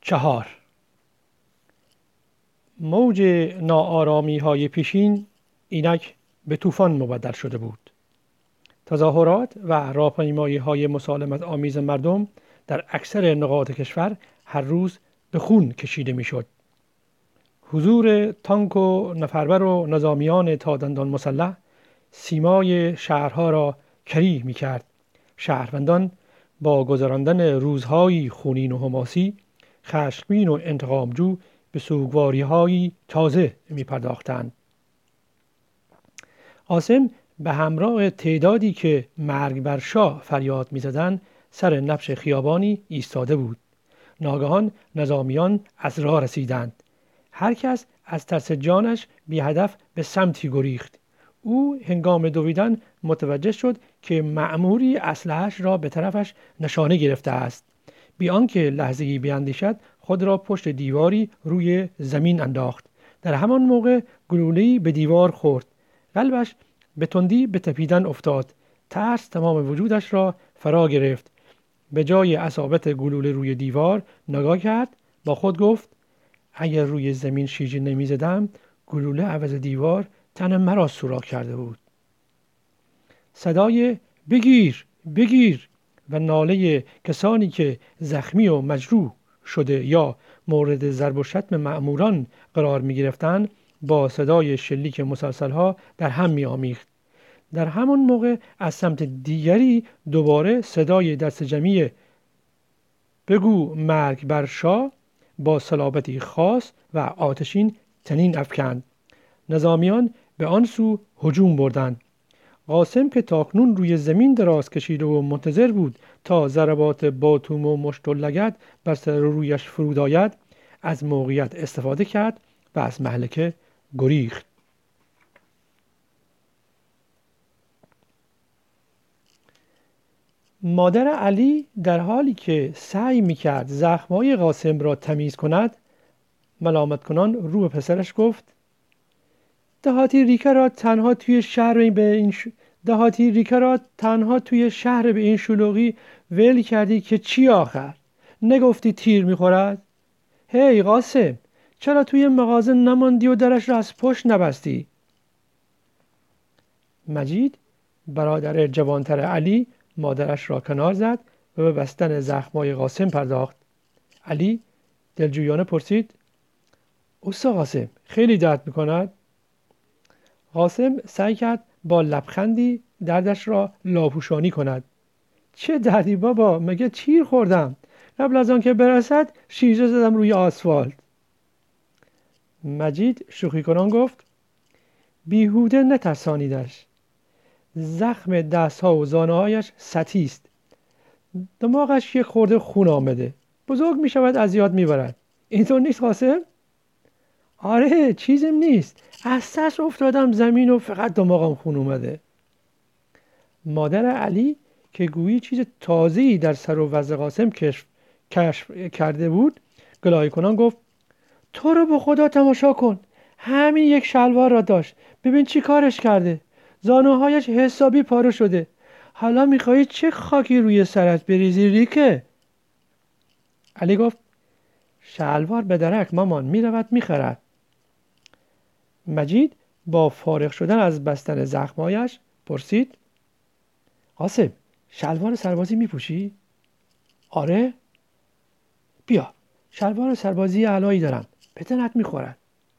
4. موج ناآرامی های پیشین اینک به طوفان مبدل شده بود. تظاهرات و راهپیمایی های مسالمت آمیز مردم در اکثر نقاط کشور هر روز به خون کشیده میشد. حضور تانک و نفربر و نظامیان تا دندان مسلح سیمای شهرها را کریه می‌کرد. شهروندان با گذراندن روزهای خونین و حماسی، خشمگین و انتقامجو به سوگواری‌های تازه می‌پرداختند. قاسم به همراه تعدادی که مرگ بر شاه فریاد می‌زدند سر نبش خیابانی ایستاده بود. ناگهان نظامیان از راه رسیدند. هر کس از ترس جانش بی هدف به سمتی گریخت. او هنگام دویدن متوجه شد که مأموری اسلحه‌اش را به طرفش نشانه گرفته است. بی آنکه لحظه‌ای بیندیشد خود را پشت دیواری روی زمین انداخت. در همان موقع گلوله‌ای به دیوار خورد. قلبش به تندی به تپیدن افتاد. ترس تمام وجودش را فرا گرفت. به جای اصابت گلوله روی دیوار نگاه کرد. با خود گفت اگر روی زمین شیشه نمی زدم گلوله عوض دیوار تن مرا سوراخ کرده بود. صدای بگیر بگیر و ناله کسانی که زخمی و مجروح شده یا مورد ضرب و شتم مأموران قرار می گرفتند با صدای شلیک مسلسل‌ها در هم می آمیخت. در همان موقع از سمت دیگری دوباره صدای دست جمعی بگو مرگ بر شاه با صلابتی خاص و آتشین طنین افکند. نظامیان به آن سو هجوم بردند. قاسم که تاکنون روی زمین دراز کشیده و منتظر بود تا ضربات باتوم و مشت و لگد بر سر رویش فرود آید، از موقعیت استفاده کرد و از مهلکه گریخت. مادر علی در حالی که سعی می‌کرد زخم‌های قاسم را تمیز کند، ملامت کنان رو به پسرش گفت دهاتی ریکه را تنها توی شهر به این شلوغی ول کردی که چی آخر؟ نگفتی تیر می‌خورد؟ هی قاسم، چرا توی مغازه نماندی و درش را از پشت نبستی؟ مجید برادر جوانتر علی مادرش را کنار زد و به بستن زخم‌های قاسم پرداخت. علی دلجویانه پرسید اوستا قاسم خیلی درد می‌کند؟ قاسم سعی کرد با لبخندی دردش را لاپوشانی کند. چه دردی بابا، مگه تیر خوردم؟ قبل از آن که برسد شیشه زدم روی آسفالت. مجید شوخی کنان گفت بیهوده نترسانیدش. زخم دستها و زانه‌هایش سطحی است. دماغش یک خورده خون آمده. بزرگ می شود از یاد می برد. اینطور نیست قاسم؟ آره چیزیم نیست. از ترس افتادم زمین و فقط دماغم خون اومده. مادر علی که گویی چیز تازه‌ای در سر و وضع قاسم کشف کرده بود گلایه کنان گفت تو رو به خدا تماشا کن. همین یک شلوار را داشت. ببین چی کارش کرده. زانوهایش حسابی پاره شده. حالا میخوایی چه خاکی روی سرت بریزی ریکه؟ علی گفت شلوار به درک مامان، میرود میخرد. مجید با فارغ شدن از بستن زخمایش پرسید قاسم شلوار سربازی میپوشی؟ آره؟ بیا شلوار سربازی اعلایی دارم، به تنت میخورد.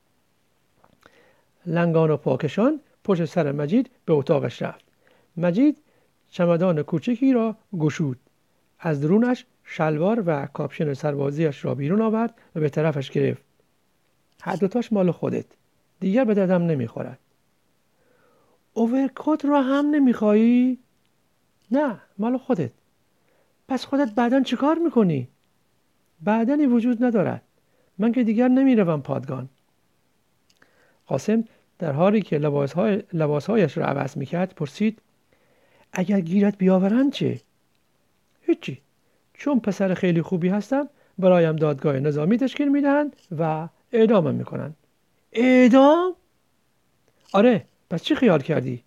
لنگان و پاکشان پشت سر مجید به اتاقش رفت. مجید چمدان کوچکی را گشود. از درونش شلوار و کاپشن سربازیش را بیرون آورد و به طرفش گرفت. هر دوتاش مال خودت. دیگر به دردم نمیخورد. اوورکوت را هم نمیخوایی؟ نه مال خودت. پس خودت بعداً چیکار میکنی؟ بعدنی وجود ندارد. من که دیگر نمیروم پادگان. قاسم در حالی که لباسهایش را عوض میکرد پرسید اگر گیرت بیاورند چه؟ هیچی. چون پسر خیلی خوبی هستم برایم دادگاه نظامی تشکیل میدهند و اعدامم میکنند. اعدام؟ آره پس چی خیال کردی؟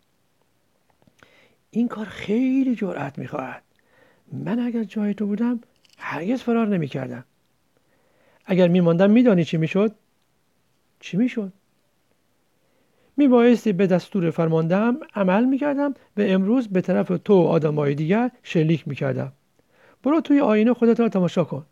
این کار خیلی جرأت میخواهد. من اگر جای تو بودم هرگز فرار نمیکردم. اگر میماندم میدانی چی میشد؟ چی میشد؟ میبایستی به دستور فرماندهم عمل میکردم و امروز به طرف تو و آدمای دیگر شلیک میکردم. برو توی آینه خودت را تماشا کن.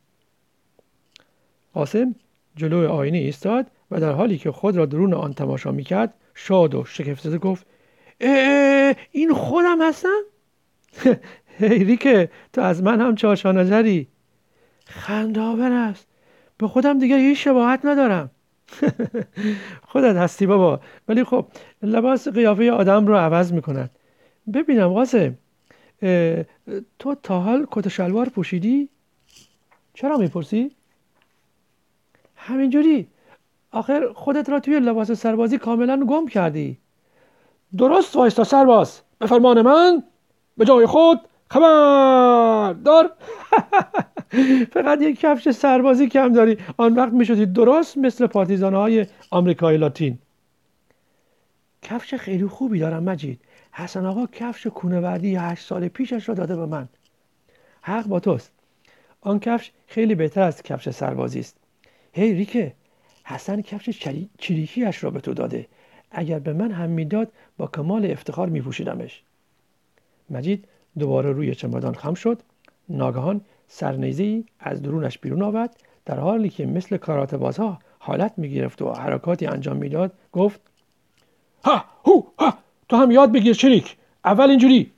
قاسم جلوی آینه ایستاد و در حالی که خود را درون آن تماشا میکرد شاد و شگفت‌زده گفت این خودم هستم؟ هی ریکه، تو از من هم چاشانجری. خنده‌آور است. به خودم دیگه هیچ شباهت ندارم. خودت هستی بابا، ولی خب لباس قیافه آدم رو عوض میکند. ببینم قاسم، تو تا حال کت و شلوار پوشیدی؟ چرا میپرسی؟ همینجوری. آخر خودت را توی لباس سربازی کاملا گم کردی. درست وایستا سرباز، به فرمان من به جای خود خبردار. فقط یک کفش سربازی کم داری، آن وقت میشدی درست مثل پارتیزانهای آمریکای لاتین. کفش خیلی خوبی دارم مجید. حسن آقا کفش کونه‌وردی 8 سال پیشش را داده به من. حق با توست. آن کفش خیلی بهتر از کفش سربازی است. هی ریکه، حسن کفش چریکیش را به تو داده. اگر به من هم میداد با کمال افتخار میپوشیدمش. مجید دوباره روی چمدان خم شد. ناگهان سرنیزه‌ای از درونش بیرون آورد. در حالی که مثل کارات بازها حالت میگرفت و حرکاتی انجام میداد گفت: ها هو ها، تو هم یاد بگیر شریک. اول اینجوری.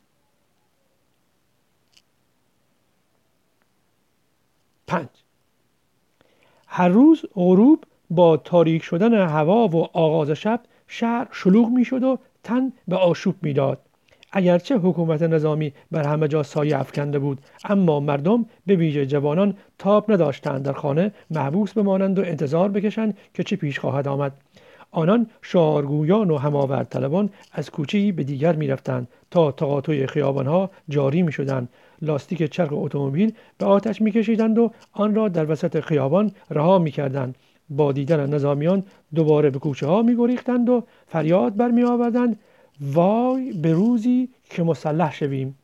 5. هر روز غروب با تاریک شدن هوا و آغاز شب شهر شلوغ میشد و تن به آشوب میداد. اگرچه حکومت نظامی بر همه جا سایه افکنده بود، اما مردم به ویژه جوانان تاب نداشتند در خانه محبوس بمانند و انتظار بکشند که چه پیش خواهد آمد. آنان شعارگویان و هماورد طلبان از کوچه‌ای به دیگر می‌رفتند تا تقاطع خیابان‌ها جاری می‌شدند. لاستیک چرخ اتومبیل به آتش می‌کشیدند و آن را در وسط خیابان رها می‌کردند. با دیدن نظامیان دوباره به کوچه‌ها می‌گریختند و فریاد برمی‌آوردند: وای به روزی که مسلح شویم.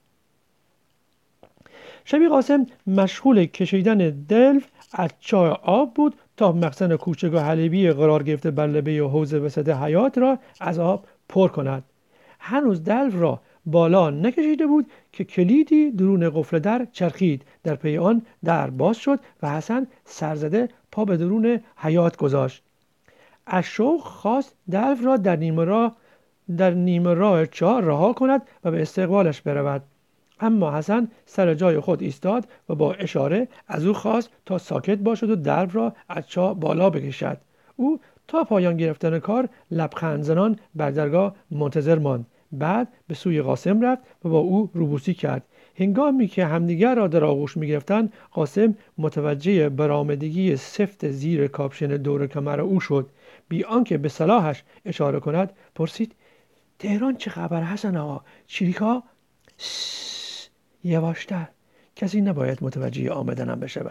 شبی قاسم مشغول کشیدن دلو از چاه آب بود تا مخزن کوچک و حلیبی قرار گرفته بر لبه حوض وسط حیاط را از آب پر کند. هنوز دلو را بالا نکشیده بود که کلیدی درون قفل در چرخید. در پی آن در باز شد و حسن سرزده پا به درون حیاط گذاشت. از شوق خواست دلو را در نیمه راه چاه رها کند و به استقبالش برود. اما حسن سر جای خود ایستاد و با اشاره از او خواست تا ساکت باشد و درب را از چاه بالا بکشد. او تا پایان گرفتن کار لبخند زنان بر درگاه منتظر ماند. بعد به سوی قاسم رفت و با او روبوسی کرد. هنگامی که همدیگر را در آغوش می‌گرفتند، قاسم متوجه برآمدگی سفت زیر کاپشن دور کمر او شد. بی آنکه به صلاحش اشاره کند پرسید: تهران چه خبر حسن آقا؟ چریکا؟ یواشتر، کسی نباید متوجه آمدنم بشود.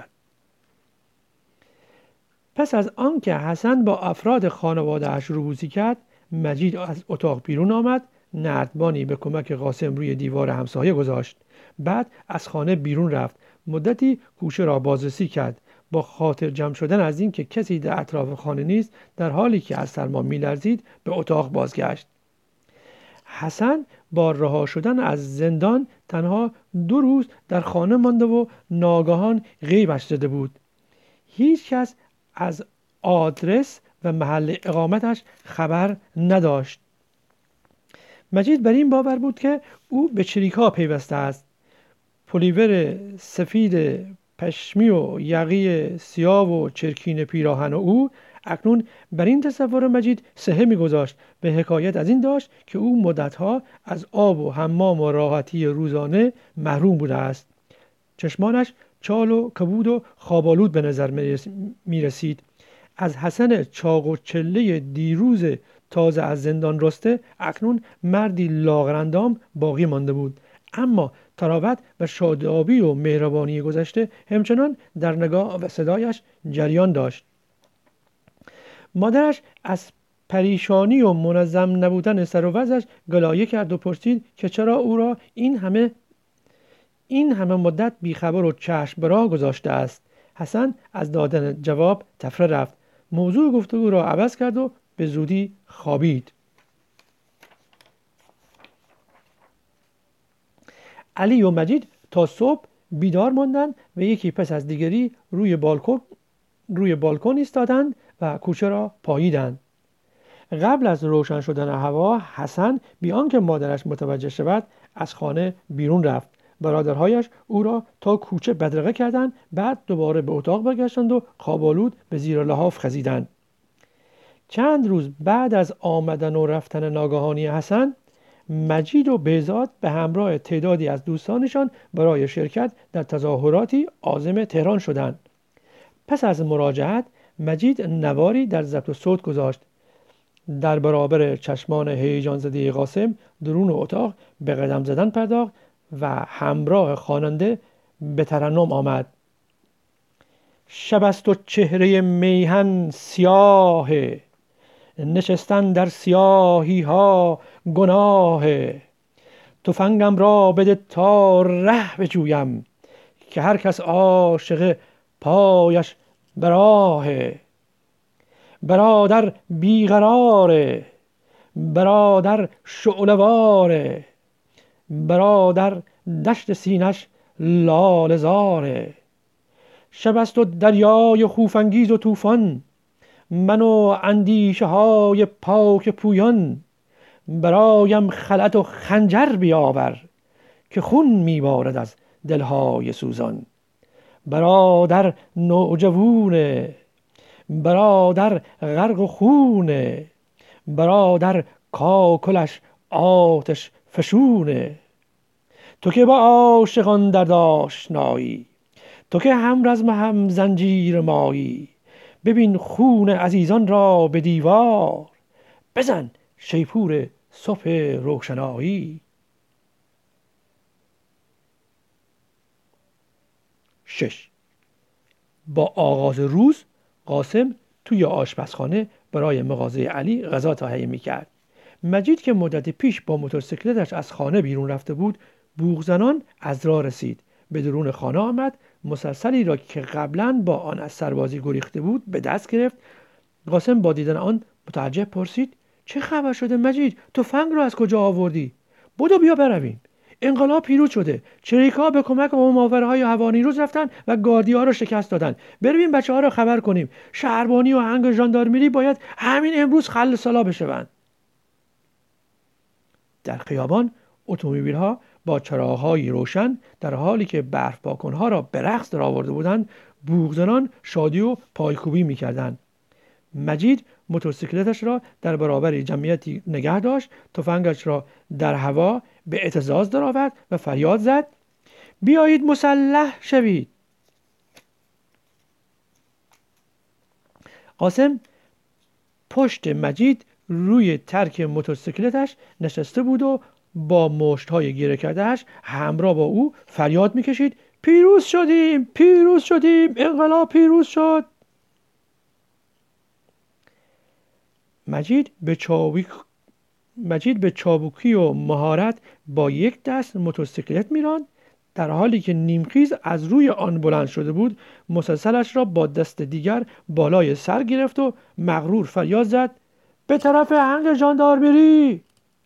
پس از آنکه حسن با افراد خانواده‌اش روبوسی کرد، مجید از اتاق بیرون آمد. نردبانی به کمک قاسم روی دیوار همسایه گذاشت. بعد از خانه بیرون رفت. مدتی گوشه را بازرسی کرد. با خاطر جمع شدن از این که کسی در اطراف خانه نیست، در حالی که از سرما می‌لرزید به اتاق بازگشت. حسن با رها شدن از زندان تنها 2 روز در خانه مانده و ناگهان غیبش زده بود. هیچ کس از آدرس و محل اقامتش خبر نداشت. مجید بر این باور بود که او به چریکا پیوسته است. پلیور سفید پشمی و یقی سیاه و چرکین پیراهن او اکنون بر این تصور مجید صحه می‌گذاشت و حکایت از این داشت که او مدتها از آب و حمام و راحتی روزانه محروم بوده است. چشمانش چال و کبود و خواب‌آلود به نظر می‌رسید. از حسن چاق و چله دیروز تازه از زندان رسته اکنون مردی لاغرندام باقی مانده بود. اما تراوت و شادابی و مهربانی گذشته همچنان در نگاه و صدایش جریان داشت. مادرش از پریشانی و منظم نبودن سر و وضعش گلایه کرد و پرسید که چرا او را این همه مدت بیخبر و چشم به راه گذاشته است. حسن از دادن جواب تفره رفت. موضوع گفتگو را عوض کرد و به زودی خوابید. علی و مجید تا صبح بیدار ماندند و یکی پس از دیگری روی بالکن ایستادند و کوچه را پاییدند. قبل از روشن شدن هوا حسن بی آنکه مادرش متوجه شود از خانه بیرون رفت. برادرهایش او را تا کوچه بدرقه کردند، بعد دوباره به اتاق برگشتند و خواب‌آلود به زیر لحاف خزیدند. چند روز بعد از آمدن و رفتن ناگهانی حسن، مجید و بهزاد به همراه تعدادی از دوستانشان برای شرکت در تظاهراتی عازم تهران شدند. پس از مراجعت مجید نواری در ضبط صوت گذاشت. در برابر چشمان هیجان زده قاسم درون اتاق به قدم زدن پرداخت و همراه خواننده به ترنم آمد. شب است و چهره میهن سیاه، نشستن در سیاهی ها گناه. تفنگم را بده تا ره بجویم، که هر کس عاشق پایش براهه. برادر بیقراره، برادر شعله‌واره، برادر دشت سینش لاله‌زاره. شب است و دریای خوف‌انگیز و طوفان، من و اندیشه های پاک پویان. برایم خلعت و خنجر بیاور، که خون میبارد از دلهای سوزان. برادر نوجوونه، برادر غرق خونه، برادر کاکلش آتش فشونه. تو که با عاشقان درد آشنایی، تو که هم رزم هم زنجیر مایی. ببین خون عزیزان را به دیوار، بزن شیپور صبح روشنایی. 6. با آغاز روز قاسم توی آشپزخانه برای مغازه علی غذا تهیه می‌کرد. مجید که مدت پیش با موتورسیکلتش از خانه بیرون رفته بود، بوق زنان از راه رسید. به درون خانه آمد، مسلسلی را که قبلا با آن از سربازی گریخته بود به دست گرفت. قاسم با دیدن آن متعجب پرسید: چه خبر شده مجید؟ تفنگ را از کجا آوردی؟ بدو بیا برویم. انقلاب پیروز شده. چریک‌ها به کمک مامورهای هوانیروز رفتن و گاردی‌ها را شکست دادن. برویم بچه‌ها را خبر کنیم. شهربانی و آهنگ ژاندارمری باید همین امروز خل سلا بشوند. در خیابان اتومبیل‌ها با چراغ‌های روشن در حالی که برف پاکن‌ها را به رقص درآورده بودند، بوق‌زنان شادی و پایکوبی می‌کردند. مجید موتورسیکلتش را در برابر جمعیتی نگه داشت، تفنگش را در هوا به اهتزاز درآورد و فریاد زد: بیایید مسلح شوید. قاسم پشت مجید روی ترک موتورسیکلتش نشسته بود و با مشت‌های گره کردهش همراه با او فریاد می‌کشید: پیروز شدیم، پیروز شدیم، انقلاب پیروز شد. مجید به چابوکی و مهارت با یک دست موتورسیکلت میراند، در حالی که نیمخیز از روی آن بلند شده بود. مسلسلش را با دست دیگر بالای سر گرفت و مغرور فریاد زد: به طرف آهنگ ژاندارمری.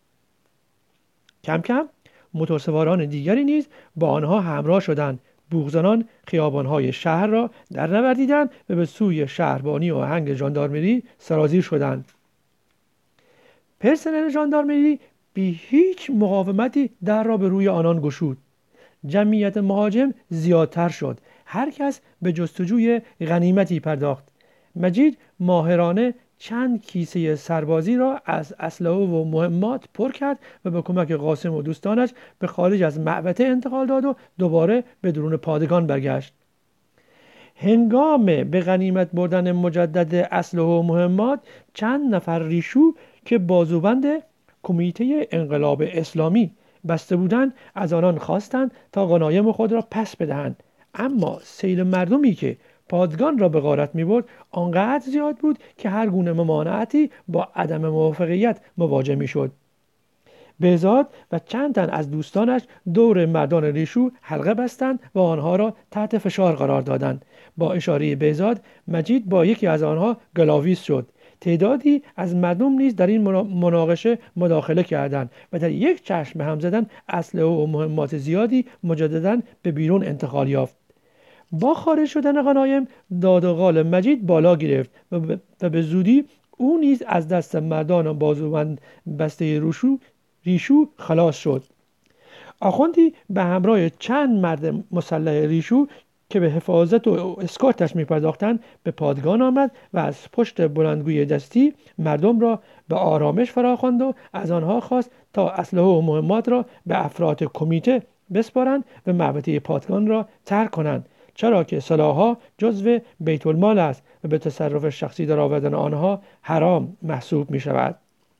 کم کم موتورسواران دیگری نیز با آنها همراه شدند. بوق‌زنان خیابان‌های شهر را در نوردیدند و به سوی شهربانی و آهنگ ژاندارمری سرازیر شدند. پرسنل ژاندارمری بی هیچ مقاومتی در را به روی آنان گشود. جمعیت مهاجم زیادتر شد. هر کس به جستجوی غنیمتی پرداخت. مجید ماهرانه چند کیسه سربازی را از اسلحه و مهمات پر کرد و به کمک قاسم و دوستانش به خارج از معبده انتقال داد و دوباره به درون پادگان برگشت. هنگام به غنیمت بردن مجدد اسلحه و مهمات، چند نفر ریشو که بازوبند کمیته انقلاب اسلامی بسته بودند از آنان خواستند تا غنایم خود را پس بدهند، اما سیل مردمی که پادگان را به غارت می‌برد آنقدر زیاد بود که هر گونه ممانعتی با عدم موافقت مواجه می‌شد. بهزاد و چند تن از دوستانش دور مردان ریشو حلقه بستند و آنها را تحت فشار قرار دادند. با اشاره بهزاد مجید با یکی از آنها گلاویز شد. تعدادی از مردم نیز در این مناقشه مداخله کردند و در یک چشم به هم زدن اسلحه و مهمات زیادی مجددا به بیرون انتقال یافت. با خارج شدن غنایم داد و قال مجید بالا گرفت و به زودی او نیز از دست مردان بازوبند بسته ریشو خلاص شد. آخوندی به همراه چند مرد مسلح ریشو که به حفاظت و اسکورتش می‌پرداختند به پادگان آمد و از پشت بلندگوی دستی مردم را به آرامش فراخواند و از آنها خواست تا اسلحه و مهمات را به افراد کمیته بسپارند و محوطه پادگان را ترک کنند، چرا که سلاح‌ها جزو بیت المال است و به تصرف شخصی در آوردن آنها حرام محسوب می‌شود.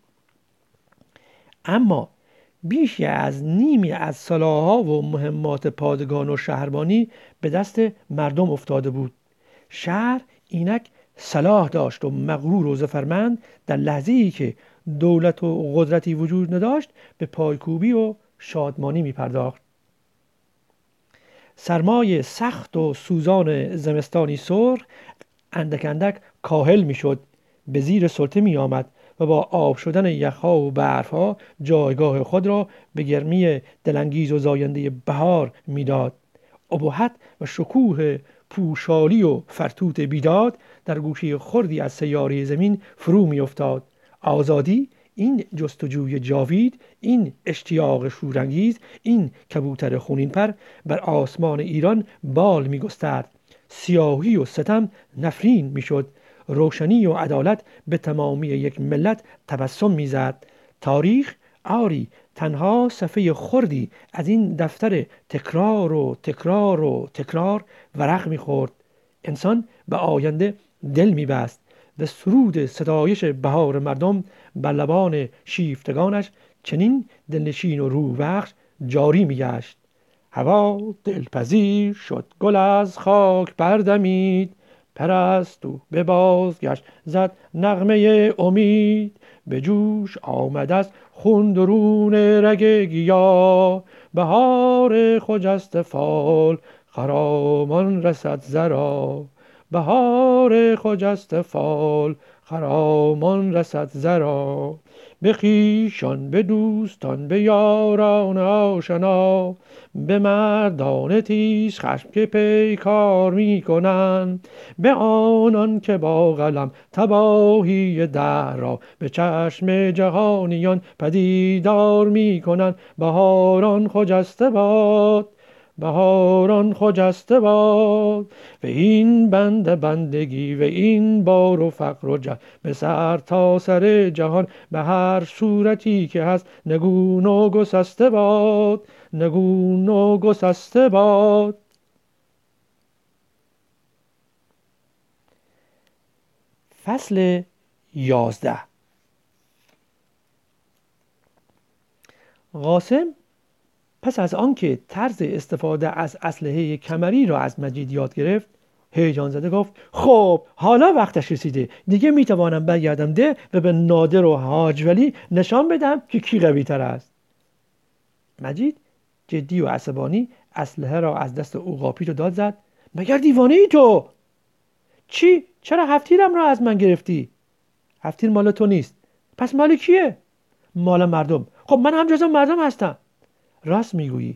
اما بیشی از نیمی از سلاح‌ها و مهمات پادگان و شهربانی به دست مردم افتاده بود. شهر اینک سلاح داشت و مغرور و ظفرمند در لحظه‌ای که دولت و قدرتی وجود نداشت به پایکوبی و شادمانی می پرداخت. سرمای سخت و سوزان زمستانی سرخ اندک اندک کاهل می شد، به زیر سلطه می آمد و با آب شدن یخها و برفها جایگاه خود را به گرمی دلانگیز و زاینده بهار میداد. ابهت و شکوه پوشالی و فرتوت بیداد در گوشه خردی از سیاره زمین فرو می افتاد. آزادی، این جستجوی جاوید، این اشتیاق شورانگیز، این کبوتر خونین پر بر آسمان ایران بال می گسترد. سیاهی و ستم نفرین می شد. روشنی و عدالت به تمامی یک ملت تبسم میزد. تاریخ آری تنها صفحه خردی از این دفتر تکرار و تکرار و تکرار ورق میخورد. انسان به آینده دل میبست و سرود ستایش بهار مردم بر لبان شیفتگانش چنین دلنشین و روبخش جاری میگشت: هوا دلپذیر شد، گل از خاک بردمید، پرستو به بازگشت زد نغمه امید، به جوش آمد از خون درون رگ گیا، بهار خجسته فال خرامان رسد زرا، بهار خجسته فال خرامان رسد زرا. به خویشان، به دوستان، به یاران آشنا، به مردان تیز خشم که پیکار می کنند، به آنان که با قلم تباهی دهر را به چشم جهانیان پدیدار می کنند. بهاران خجسته باد، بهاران خجسته باد، و این بندگی و این بار و فقر و جهل به سر تا سر جهان، به هر صورتی که هست نگون و گسسته باد، نگون و گسسته باد. فصل 11. قاسم پس از آنکه طرز استفاده از اسلحه کمری را از مجید یاد گرفت، هیجان زده گفت: خب حالا وقتش رسیده، دیگه میتوانم برگردم ده و به نادر و حاج ولی نشان بدم که کی قوی تر است. مجید جدی و عصبانی اسلحه را از دست او قاپید و داد زد: مگر دیوانه ای تو؟ چی؟ چرا هفتیرم را از من گرفتی؟ هفتیر مال تو نیست. پس مال کیه؟ مال مردم. خب من هم جزو مردم هستم. راست میگویی،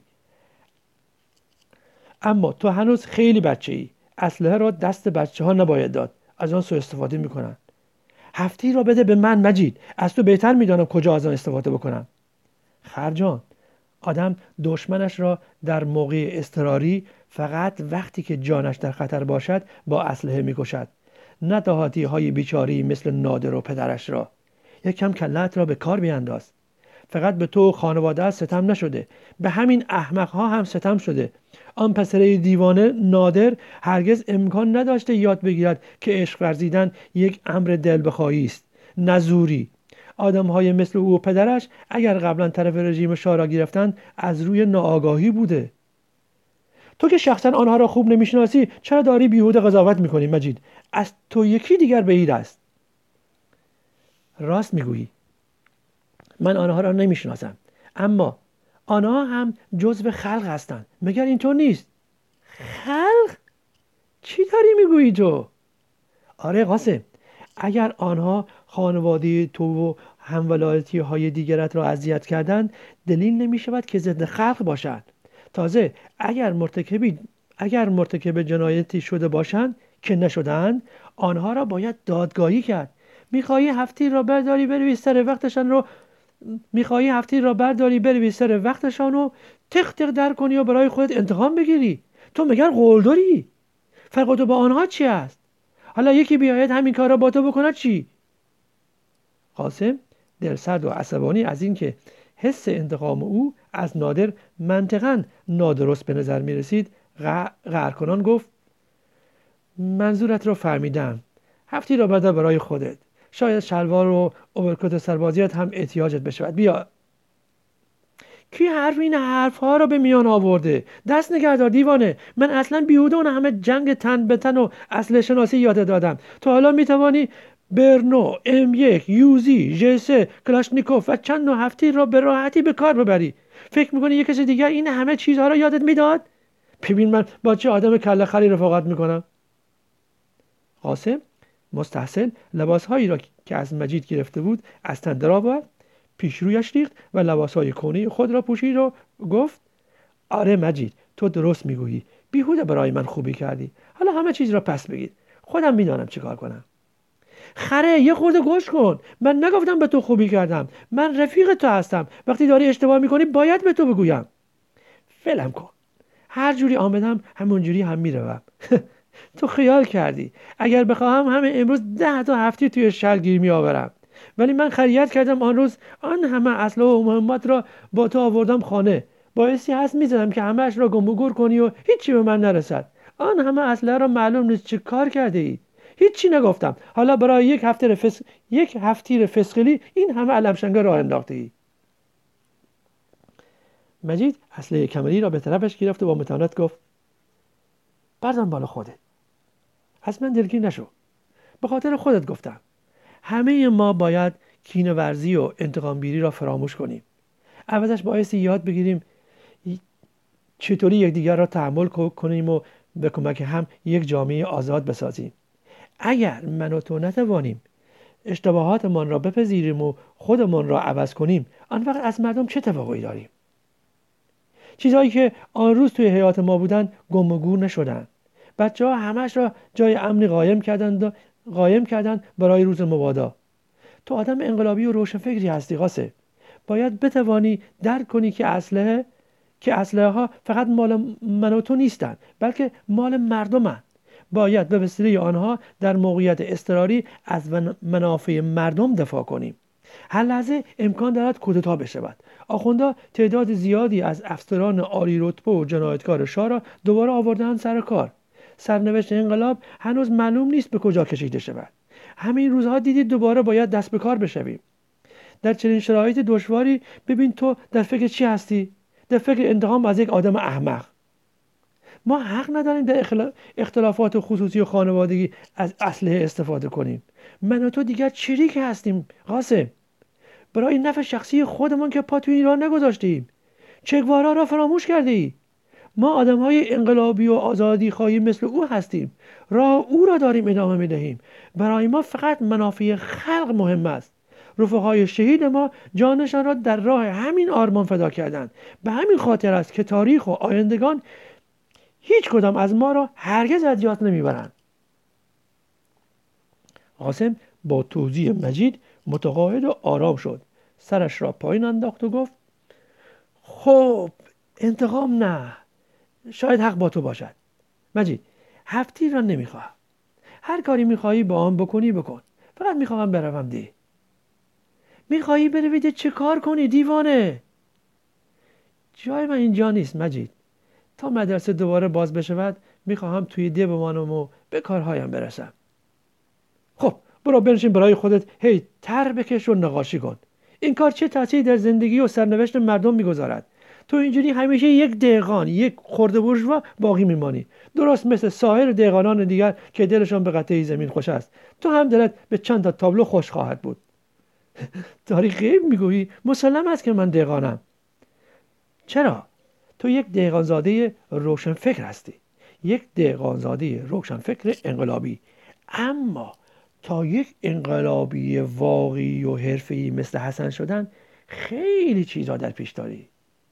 اما تو هنوز خیلی بچه‌ای. اسلحه را دست بچه ها نباید داد، از آن سوء استفاده میکنن. هفتیر را بده به من مجید، از تو بهتر میدانم کجا از آن استفاده بکنم. خرجان، آدم دشمنش را در موقع اضطراری فقط وقتی که جانش در خطر باشد با اسلحه میکشد، نه دهاتی های بیچاری مثل نادر و پدرش را. یک کم کلت را به کار بیانداز. فقط به تو خانواده ستم نشده، به همین احمق ها هم ستم شده. آن پسره دیوانه نادر هرگز امکان نداشته یاد بگیرد که عشق ورزیدن یک امر دل بخواهی است، نه زوری. آدم های مثل او و پدرش اگر قبلا طرف رژیم شاه را گرفتن از روی ناآگاهی بوده. تو که شخصا آنها را خوب نمیشناسی چرا داری بیهوده قضاوت میکنی مجید؟ از تو یکی دیگر بعید است. راست میگویی، من آنها را نمیشناسم، اما آنها هم جزو خلق هستند. مگر اینطور نیست؟ خلق؟ چی داری میگویی تو؟ آره قاسم، اگر آنها خانواده تو و همولایتی های دیگرت را اذیت کردند، دلیل نمی شود که ضد خلق باشند. تازه اگر مرتکب جنایتی شده باشند که نشدند، آنها را باید دادگاهی کرد. میخواهی هفتی را برداری بروی سر وقتشان و تق تق در کنی و برای خودت انتقام بگیری. تو مگر قلدری؟ فرق تو با آنها چی است؟ حالا یکی بیاید همین کار را با تو بکند چی؟ قاسم دلسرد و عصبانی از اینکه حس انتقام او از نادر منطقاً نادرست به نظر می رسید قهرکنان گفت: منظورت را فهمیدم. هفتی را بردار برای خودت. شاید شلوار و اوورکوت سربازیت هم احتیاجت بشود. بیا. کی این حرف ها را به میان آورده؟ دست نگهدار دیوانه. من اصلا بیهوده اون همه جنگ تن به تن و اسلحه شناسی یاد دادم. تو حالا میتوانی برنو، M1، یوزی، J3، کلاشنیکوف و چند نوع هفتی را به راحتی به کار ببری. فکر میکنی یک کسی دیگر این همه چیزها را یادت میداد؟ ببین من با چه آدم کله خری رفاقت میکنم. قاسم مستحسن لباسهایی را که از مجید گرفته بود از تن درآورد، پیش رویش ریخت و لباسهای کهنه خود را پوشید و گفت: آره مجید، تو درست میگویی. بیهوده برای من خوبی کردی. حالا همه چیز را پس بگیر. خودم میدانم چه کار کنم. خره، یه خورده گوش کن. من نگفتم به تو خوبی کردم. من رفیق تو هستم. وقتی داری اشتباه میکنی باید به تو بگویم. ولم کن. هر جوری آمدم همون جوری هم میروم. تو خیال کردی اگر بخواهم همه امروز 10 تا هفتی توی شهر گیر میآورم، ولی من خریت کردم آن روز آن همه اسلحه و مهمات را با تو آوردم خانه. بایستی حس میزدم که همه‌اش را گم و گور کنی و هیچی به من نرسد. آن همه اسلحه را معلوم نیست چه کار کرده ای. هیچی نگفتم. حالا برای یک هفتیر فسقلی این همه علمشنگه راه انداخته ای. مجید اسلحه کمری را به طرفش گرفت و با متانت گفت: بردار بالا خودت. از من دلگیر نشو. به خاطر خودت گفتم. همه ما باید کینه‌ورزی و انتقامگیری را فراموش کنیم. عوضش بایستی یاد بگیریم چطوری یکدیگر را تحمل کنیم و به کمک هم یک جامعه آزاد بسازیم. اگر من و تو نتوانیم اشتباهاتمان را بپذیریم و خودمان را عوض کنیم، آن وقت از مردم چه توقعی داریم؟ چیزهایی که آن روز توی حیات ما بودن گم و گور نشدن. بچه‌ها همش را جای امنی قایم کردند برای روز مبادا. تو آدم انقلابی و روشنفکری هستی قاسم. باید بتوانی درک کنی که اسلحه ها فقط مال من و تو نیستند، بلکه مال مردمند. باید به وسیله آنها در موقعیت اضطراری از منافع مردم دفاع کنیم. هر لحظه امکان دارد کودتا بشود. آخوندا تعداد زیادی از افسران عالی رتبه و جنایتکار شاه را دوباره آوردند سر کار. سرنوشت انقلاب هنوز معلوم نیست به کجا کشیده شود. همین روزها دیدید دوباره باید دست به کار بشویم. در چنین شرایط دشواری ببین تو در فکر چی هستی؟ در فکر انتقام از یک آدم احمق. ما حق نداریم در اختلافات خصوصی و خانوادگی از اسلحه استفاده کنیم. من و تو دیگر شریک هستیم قاسم. برای نفع شخصی خودمان که پا تو این راه نگذاشتیم. چگوارا را فراموش کرده ای؟ ما آدم‌های انقلابی و آزادی خواهی مثل او هستیم. راه او را داریم ادامه می‌دهیم. برای ما فقط منافع خلق مهم است. رفقای شهید ما جانشان را در راه همین آرمان فدا کردند. به همین خاطر است که تاریخ و آیندگان هیچ کدام از ما را هرگز از یاد نمیبرند. قاسم با توضیح مجید متقاعد و آرام شد. سرش را پایین انداخت و گفت: خب انتقام نه. شاید حق با تو باشد. مجید، هفتی را نمیخواهم. هر کاری میخواهی با آن بکنی بکن. فقط میخواهم بروم ده. میخواهی بروی چه کار کنی دیوانه؟ جای من اینجا نیست مجید. تا مدرسه دوباره باز بشود میخواهم توی ده بمانم و به کارهایم برسم. خب برو بنشین برای خودت تر بکش و نقاشی کن. این کار چه تأثیری در زندگی و سرنوشت مردم میگذارد؟ تو اینجوری همیشه یک دهقان، یک خرده بورژوا باقی میمانی. درست مثل سایر دهقانان دیگر که دلشان به قطعه زمین خوش است. تو هم دلت به چند تا تابلو خوش خواهد بود. داری غیب میگویی؟ مسلم است که من دهقانم. چرا؟ تو یک دهقانزاده روشنفکر هستی، یک دهقانزاده روشنفکر انقلابی، اما تا یک انقلابی واقعی و حرفه‌ای مثل حسن شدن خیلی چیزا در پیش داری.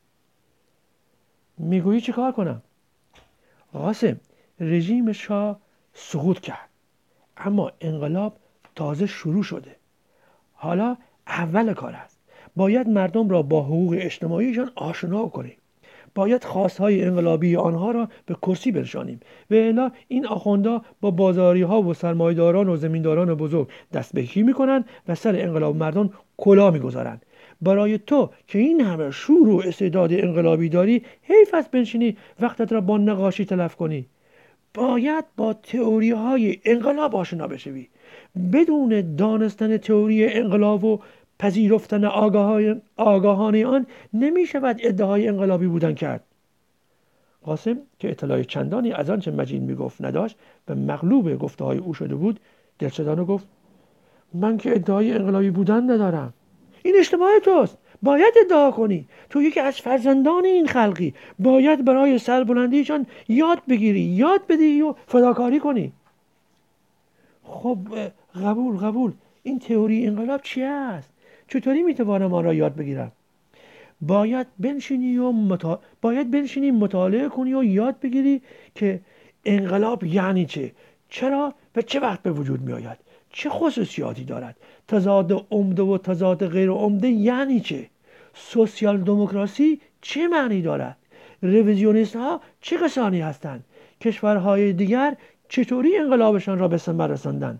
میگویی چی کار کنم؟ قاسم، رژیم شاه سقوط کرد، اما انقلاب تازه شروع شده. حالا اول کار است. باید مردم را با حقوق اجتماعیشان آشنا کنیم. باید خواستهای انقلابی آنها را به کرسی برسانیم. و الا این آخوندا با بازاری ها و سرمایه‌داران و زمینداران بزرگ دست به کی میکنن و سر انقلاب مردم کلاه میگذارند. برای تو که این همه شور و استعداد انقلابی داری، حیف است بنشینی وقتت را با نقاشی تلف کنی. باید با تئوری های انقلاب آشنا بشوی. بدون دانستن تئوری انقلاب و پذیرفتن آگاهانه آن نمی شود ادعای انقلابی بودن کرد. قاسم که اطلاع چندانی از آنچه مجید می گفت نداشت و مغلوب گفته های او شده بود، دلشدانه گفت من که ادعای انقلابی بودن ندارم. این اشتباه توست. باید ادعا کنی. تو یکی از فرزندان این خلقی. باید برای سربلندیشان یاد بگیری، یاد بدی و فداکاری کنی. خب قبول. این تئوری انقلاب چی است؟ چطوری میتوانم آن را یاد بگیرم؟ باید بنشینی مطالعه کنی و یاد بگیری که انقلاب یعنی چه، چرا و چه وقت به وجود می آید، چه خصوصیاتی دارد، تضاد عمده و تضاد غیر عمده یعنی چه، سوسیال دموکراسی چه معنی دارد، رویزیونیست ها چه کسانی هستند، کشورهای دیگر چطوری انقلابشان را به ثمر رساندند.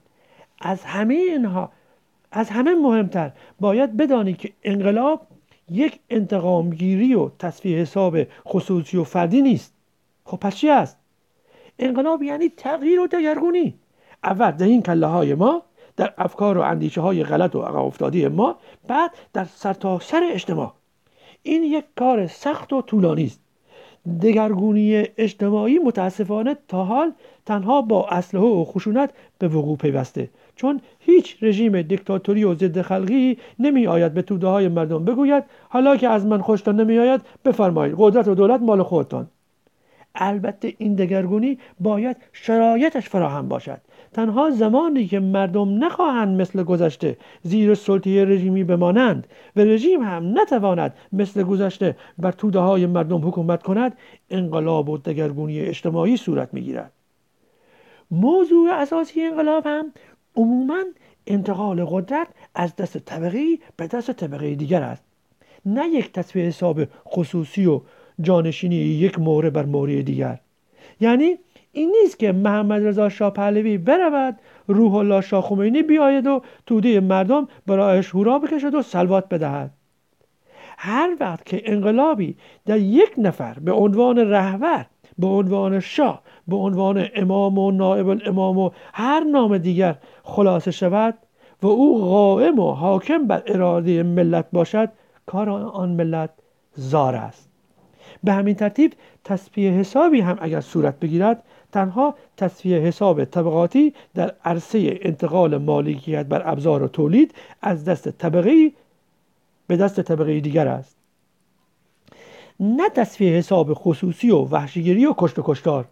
از همه مهمتر باید بدانی که انقلاب یک انتقامگیری و تصفیه حساب خصوصی و فردی نیست. خب پس چی است؟ انقلاب یعنی تغییر و دگرگونی. اول در این کله های ما، در افکار و اندیشه های غلط و عقب افتاده ما، بعد در سرتاسر اجتماع. این یک کار سخت و طولانی است. دگرگونی اجتماعی متاسفانه تا حال تنها با اسلحه و خشونت به وقوع پیوسته، چون هیچ رژیم دیکتاتوری و ضد خلقی نمی آید به توده های مردم بگوید حالا که از من خوشتان نمی آید بفرمایید قدرت و دولت مال خودتان. البته این دگرگونی باید شرایطش فراهم باشد. تنها زمانی که مردم نخواهند مثل گذشته زیر سلطه رژیمی بمانند و رژیم هم نتواند مثل گذشته بر توده های مردم حکومت کند، انقلاب و دگرگونی اجتماعی صورت میگیرد. موضوع اساسی انقلاب هم عموماً انتقال قدرت از دست طبقه‌ای به دست طبقه دیگر است، نه یک تصفیه حساب خصوصی و جانشینی یک مهره بر مهره دیگر. یعنی این نیست که محمد رضا شاه پهلوی برود، روح الله شاه خمینی بیاید و توده مردم برایش هورا بکشد و سلوات بدهد. هر وقت که انقلابی در یک نفر به عنوان رهبر، به عنوان شاه، به عنوان امام و نائب الامام و هر نام دیگر خلاصه شود و او قائم و حاکم بر اراده ملت باشد، کار آن ملت زار است. به همین ترتیب تصفیه حسابی هم اگر صورت بگیرد، تنها تصفیه حساب طبقاتی در عرصه انتقال مالکیت بر ابزار و تولید از دست طبقه‌ای به دست طبقه دیگر است، نه تصفیه حساب خصوصی و وحشیگری و کشت و کشتار.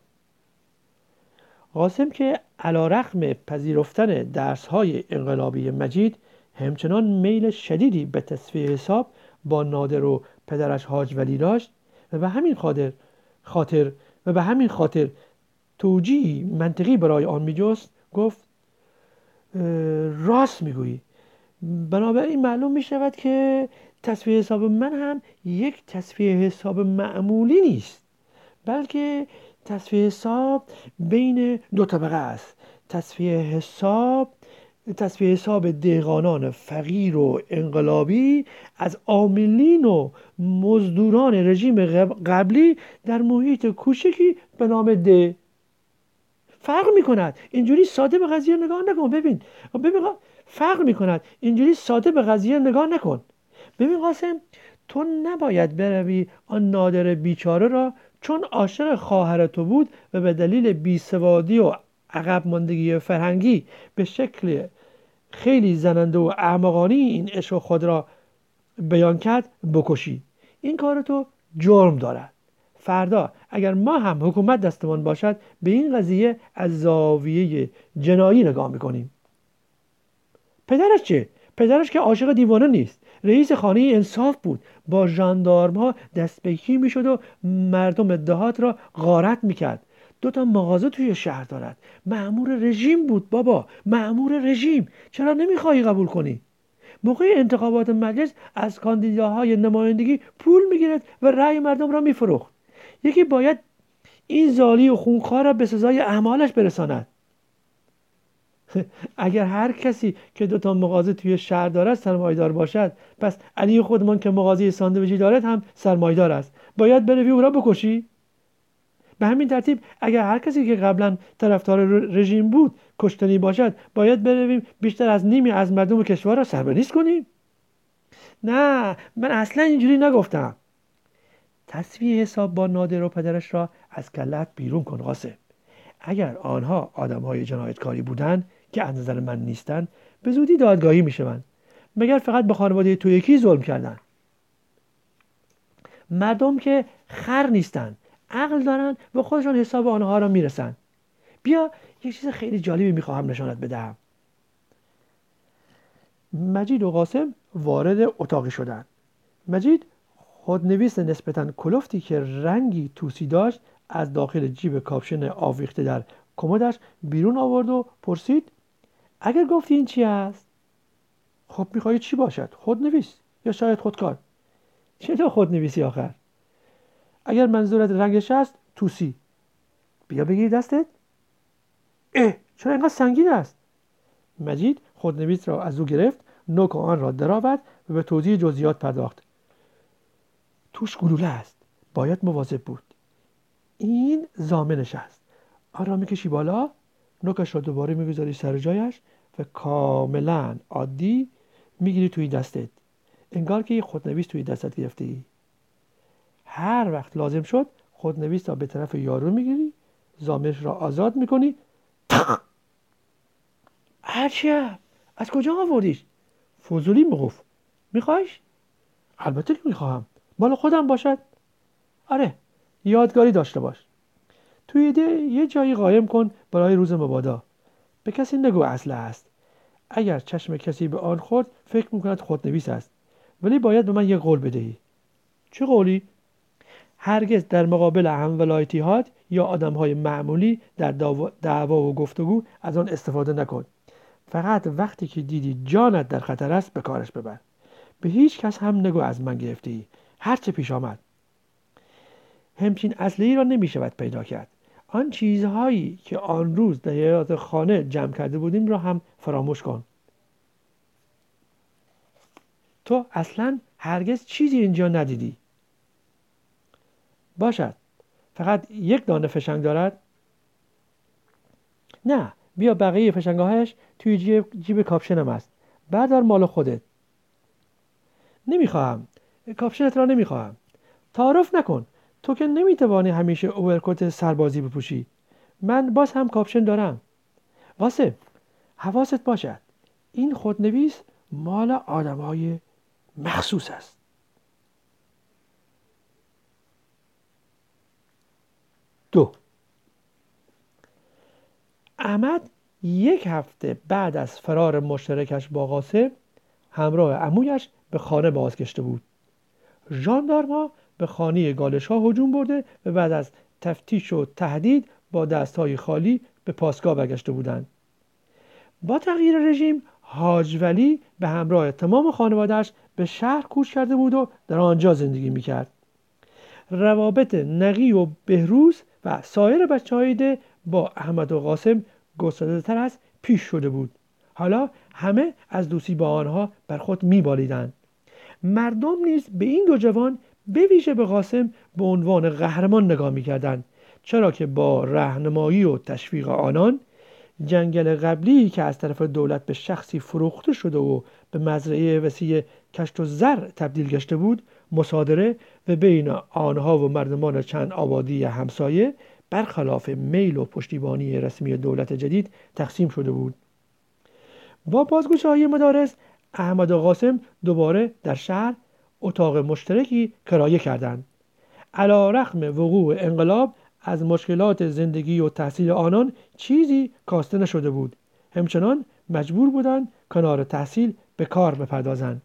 قاسم که علیرغم پذیرفتن درس‌های انقلابی مجید همچنان میل شدیدی به تصفیه حساب با نادر و پدرش حاج ولی داشت و به همین خاطر توجیهی منطقی برای آن می‌جست، گفت راست میگویی. بنابراین معلوم می شود که تصفیه حساب من هم یک تصفیه حساب معمولی نیست، بلکه تصفیه حساب بین دو طبقه است. تصفیه حساب دهقانان فقیر و انقلابی از عاملین و مزدوران رژیم قبلی در محیط کوچکی به نام ده. فرق می کند. اینجوری ساده به قضیه نگاه نکن. ببین فرق می کند. اینجوری ساده به قضیه نگاه نکن. ببین قاسم، تو نباید بروی آن نادر بیچاره را چون عاشق خواهر تو بود و به دلیل بیسوادی و عقب ماندگی فرهنگی به شکل خیلی زننده و احمقانه این عشق خود را بیان کرد بکشی. این کار تو جرم دارد. فردا اگر ما هم حکومت دستمان باشد به این قضیه از زاویه جنایی نگاه میکنیم. پدرش چه؟ پدرش که عاشق دیوانه نیست. رئیس خانه انصاف بود. با ژاندارم ها دست به کی میشد و مردم دهات را غارت میکرد. 2 مغازه توی شهر دارد. مأمور رژیم بود بابا، مأمور رژیم. چرا نمیخوای قبول کنی؟ موقع انتخابات مجلس از کاندیداهای نمایندگی پول میگرفت و رأی مردم را میفروخت. یکی باید این زالی و خونخوار را به سزای اعمالش برساند. اگر هر کسی که 2 مغازه توی شهر دارد سرمایه‌دار باشد، پس علی خودمان که مغازه ساندویچی دارد هم سرمایه‌دار است. باید بروی او را بکشی؟ به همین ترتیب اگر هر کسی که قبلا طرفدار رژیم بود کشتنی باشد، باید برویم بیشتر از نیمی از مردم کشور را سربریز کنیم؟ نه، من اصلا اینجوری نگفتم. تصفیه حساب با نادر و پدرش را از کلت بیرون کن قاسم. اگر آنها آدم‌های جنایتکاری بودند که از نظر من نیستند، به زودی دادگاهی میشوند. مگر فقط به خانواده تو یکی ظلم کردند؟ مردم که خر نیستند، عقل دارند و خودشان حساب آنها را میرسند. بیا یک چیز خیلی جالبی میخواهم نشانت بدهم. مجید و قاسم وارد اتاقی شدند. مجید خودنویس نسبتاً کلفتی که رنگی توسی داشت از داخل جیب کاپشن آویخته در کمدش بیرون آورد و پرسید: اگر گفتی این چی است؟ خب میخوای چی باشد؟ خودنویس یا شاید خودکار؟ چه نوع خودنویسی آخر؟ اگر منظورت رنگش است، توسی. بیا بگیر دستت. چرا اینقدر سنگین است؟ مجید خودنویس را از او گرفت، نوک آن را درآورد و به توضیح جزئیات پرداخت. توش گلوله است، باید مواظب بود. این ضامنش است. آن را میکشی بالا، نوکش را دوباره میگذاری سر جایش و کاملا عادی میگیری توی دستت، انگار که یک خودنویس توی دستت گرفتی. هر وقت لازم شد خودنویس را به طرف یارو میگیری، ضامنش را آزاد میکنی. عجب، از کجا آوردیش؟ فضولی میگفت. میخوایش؟ البته که میخواهم. مال خودم باشد؟ آره، یادگاری داشته باش. توی ده یه جایی قایم کن برای روز مبادا. به کسی نگو اسلحه است. اگر چشم کسی به آن خورد فکر میکند خودنویس است. ولی باید به من یه قول بدهی. چه قولی؟ هرگز در مقابل همولایتی‌هات یا آدم‌های معمولی در دعوا و گفتگو از آن استفاده نکن. فقط وقتی که دیدی جانت در خطر است به کارش ببر. به هیچ کس هم نگو از من گرفتی. هر چه پیش آمد. همچین اسلحه‌ای را نمی‌شود پیدا کرد. آن چیزهایی که آن روز در حیاط خانه جمع کرده بودیم را هم فراموش کن. تو اصلاً هرگز چیزی اینجا ندیدی. باشد. فقط 1 دانه فشنگ دارد؟ نه، بیا بقیه فشنگ‌هایش توی جیب کاپشنم است. بردار مال خودت. نمیخواهم. کاپشنت را نمیخواهم. تعارف نکن. تو که نمیتوانی همیشه اوورکوت سربازی بپوشی. من باز هم کاپشن دارم. قاسم، حواست باشد. این خودنویس مال آدم‌های مخصوص است. 2. احمد 1 هفته بعد از فرار مشترکش با قاسم همراه عمویش به خانه بازگشته بود. ژاندارم‌ها به خانه گالش‌ها هجوم برده و بعد از تفتیش و تهدید با دست‌های خالی به پاسگاه برگشته بودند. با تغییر رژیم حاج ولی به همراه تمام خانواده‌اش به شهر کوچ کرده بود و در آنجا زندگی می‌کرد. روابط نقی و بهروز و سایر بچه‌های ده با احمد و قاسم گسترده‌تر از پیش شده بود. حالا همه از دوستی با آنها بر خود می‌بالیدند. مردم نیز به این 2 جوان به ویژه به قاسم به عنوان قهرمان نگاه می‌کردند، چرا که با راهنمایی و تشویق آنان جنگل قبلی که از طرف دولت به شخصی فروخته شده و به مزرعه وسیع کشت و زر تبدیل گشته بود، مصادره و بین آنها و مردمان چند آبادی همسایه برخلاف میل و پشتیبانی رسمی دولت جدید تقسیم شده بود. با بازگشایی مدارس احمد و قاسم دوباره در شهر اتاق مشترکی کرایه کردند. علی رغم وقوع انقلاب از مشکلات زندگی و تحصیل آنان چیزی کاسته نشده بود. همچنان مجبور بودند کنار تحصیل به کار بپردازند.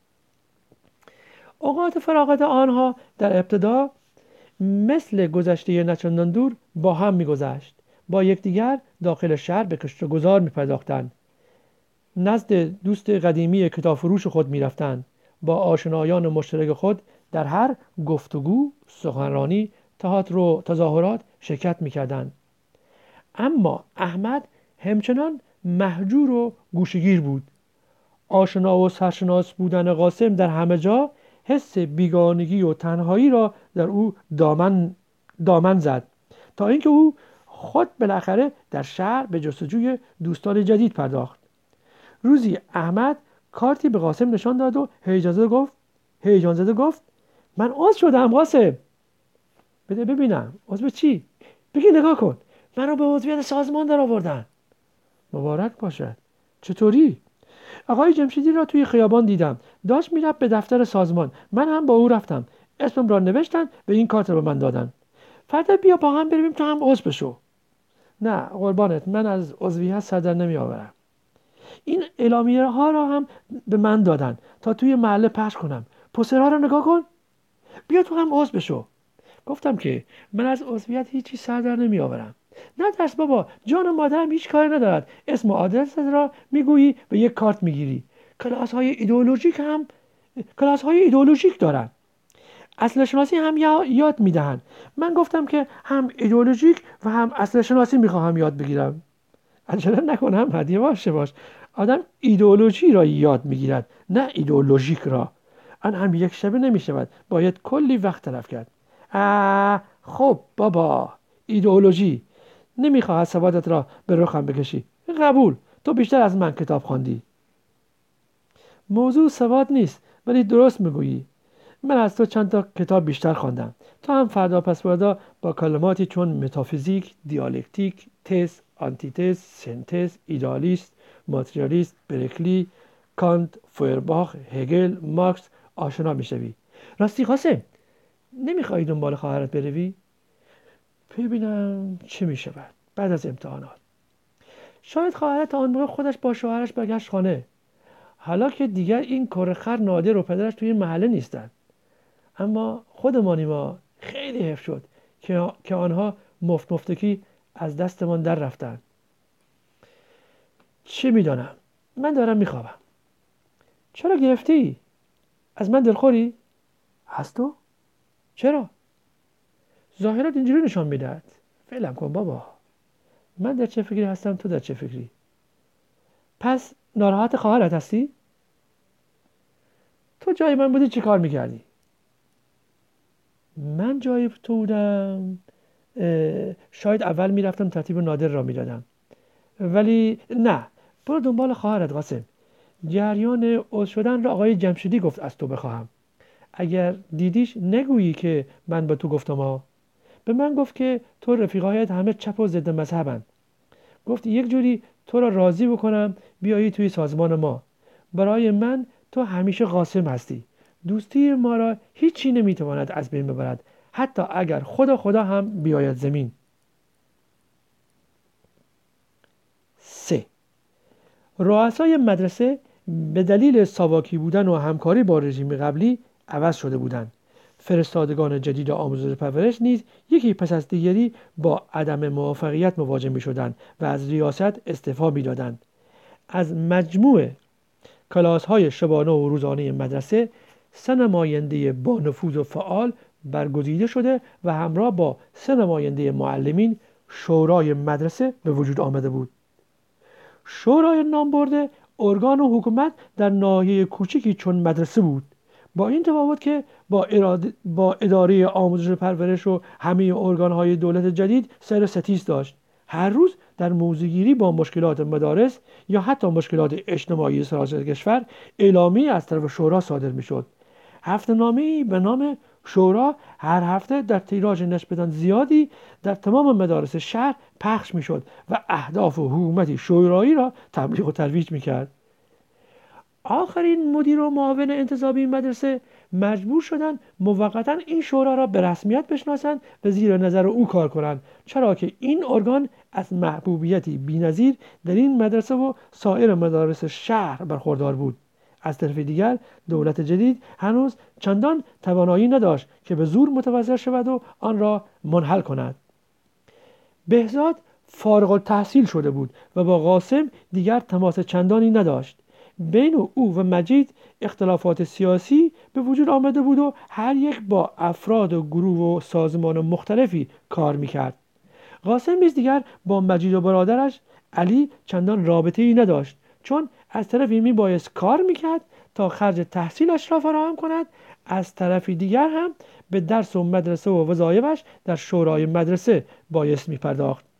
اوقات فراغت آنها در ابتدا مثل گذشته نچندان دور با هم می‌گذشت. با یکدیگر داخل شهر به کشت و گذار می‌پرداختند. نزد دوست قدیمی کتاب فروش خود می‌رفتند. با آشنایان مشترک خود در هر گفتگو، سخنرانی، تئاتر و تظاهرات شرکت می‌کردند. اما احمد همچنان مهجور و گوشه‌گیر بود. آشنا و سرشناس بودن قاسم در همه جا حس بیگانگی و تنهایی را در او دامن زد، تا اینکه او خود بالاخره در شهر به جستجوی دوستان جدید پرداخت. روزی احمد کارتی به قاسم نشان داد و هیجان زده گفت من عضو شدم قاسم. بده ببینم. عضو چی؟ بگی نگاه کن، منو به عضویت سازمان در آوردن. مبارک باشد. چطوری؟ آقای جمشیدی را توی خیابان دیدم، داشت میرفت به دفتر سازمان. من هم با او رفتم، اسمم را نوشتن، به این کارت رو به من دادن. فردا بیا با هم بریم تو هم عضو بشو. نه قربانت، من از عضویت سر در نمی آورم. این اعلامیه ها را هم به من دادن تا توی محله پخش کنم. پوسترها رو نگاه کن، بیا تو هم عضو بشو. گفتم که من از عضویت هیچی سر در نمی آورم. نه ترس بابا، جان مادرم هیچ کاری ندارد. اسم و آدرس را میگویی و یک کارت میگیری. کلاس های ایدئولوژیک دارن. اصل شناسی هم یاد میدهن. من گفتم که هم ایدئولوژیک و هم اصل شناسی میخواهم یاد بگیرم. عجله نکنم، هدیه باش. آدم ایدئولوژی را یاد میگیرد، نه ایدئولوژیک را. آن هم یک شبه نمیشود، باید کلی وقت تلف کرد. خب بابا، ایدئولوژی نمیخواهد سوادت را به رخم بکشی. قبول، تو بیشتر از من کتاب خواندی. موضوع سواد نیست، ولی درست میگویی. من از تو چند تا کتاب بیشتر خواندم. تو هم فردا پس فردا با کلماتی چون متافیزیک، دیالکتیک، تز، آنتیتز، سنتز، ایدالیست، ماتریالیست، برکلی، کانت، فویرباخ، هگل، مارکس آشنا میشوی. راستی قاسم، نمیخوای دنبال خواهرت بروی؟ ببینم چه میشود بعد از امتحانات. شاید خواهرت آن موقع خودش با شوهرش برگشت خانه، حالا که دیگر این کرخر نادر و پدرش توی محله نیستن. اما خودمانی ما خیلی حیف شد که آنها مفتکی از دستمان در رفتن. چه میدانم، من دارم میخوابم. چرا گرفتی؟ از من دلخوری؟ از تو؟ چرا؟ ظاهرت اینجوری نشان میدهد. فعلم کن بابا، من در چه فکری هستم، تو در چه فکری؟ پس ناراحت خواهرت هستی؟ تو جای من بودی چی کار میکردی؟ من جای تو بودم شاید اول میرفتم ترتیب نادر را میدادم. ولی نه، برو دنبال خواهرت قاسم. جریان عضو شدن را آقای جمشیدی گفت از تو بخواهم. اگر دیدیش نگویی که من به تو گفتم ها. به من گفت که تو رفیقایت همه چپ و ضد مذهبن. گفت یک جوری تو را راضی بکنم بیایی توی سازمان ما. برای من تو همیشه قاسم هستی. دوستی ما را هیچی نمیتواند از بین ببرد، حتی اگر خدا هم بیاید زمین. 3. رؤسای مدرسه به دلیل ساواکی بودن و همکاری با رژیم قبلی عوض شده بودند. فرستادگان جدید آموزش پرورش نیز یکی پس از دیگری با عدم موفقیت مواجه می شدند و از ریاست استعفا می دادند. از مجموع کلاس‌های شبانه و روزانه مدرسه 3 نماینده با نفوذ و فعال برگزیده شده و همراه با 3 نماینده معلمین شورای مدرسه به وجود آمده بود. شورای نامبرده ارگان و حکومت در ناحیه کوچکی چون مدرسه بود، با این تفاوت که با اداره آموزش و پرورش و همه ارگان‌های دولت جدید سر ستیز داشت. هر روز در موضوعگیری با مشکلات مدارس یا حتی مشکلات اجتماعی سراسر کشور اعلامیه از طرف شورا صادر می‌شد. هفته‌نامه‌ای به نام شورا هر هفته در تیراژ نسبتاً زیادی در تمام مدارس شهر پخش می‌شد و اهداف و حکومت شورایی را تبلیغ و ترویج می‌کرد. آخرین مدیر و معاون انتصابی مدرسه مجبور شدند موقتا این شورا را به رسمیت بشناسند و زیر نظر او کار کنند، چرا که این ارگان از محبوبیتی بی‌نظیر در این مدرسه و سایر مدارس شهر برخوردار بود. از طرف دیگر دولت جدید هنوز چندان توانایی نداشت که به زور متوسل شود و آن را منحل کند. بهزاد فارغ التحصیل شده بود و با قاسم دیگر تماس چندانی نداشت. بین او و مجید اختلافات سیاسی به وجود آمده بود و هر یک با افراد و گروه و سازمان مختلفی کار میکرد. قاسم نیز دیگر با مجید و برادرش علی چندان رابطه‌ای نداشت، چون از طرفی میبایست کار میکرد تا خرج تحصیلش را فراهم کند، از طرفی دیگر هم به درس و مدرسه و وظایفش در شورای مدرسه بایست میپرداخت.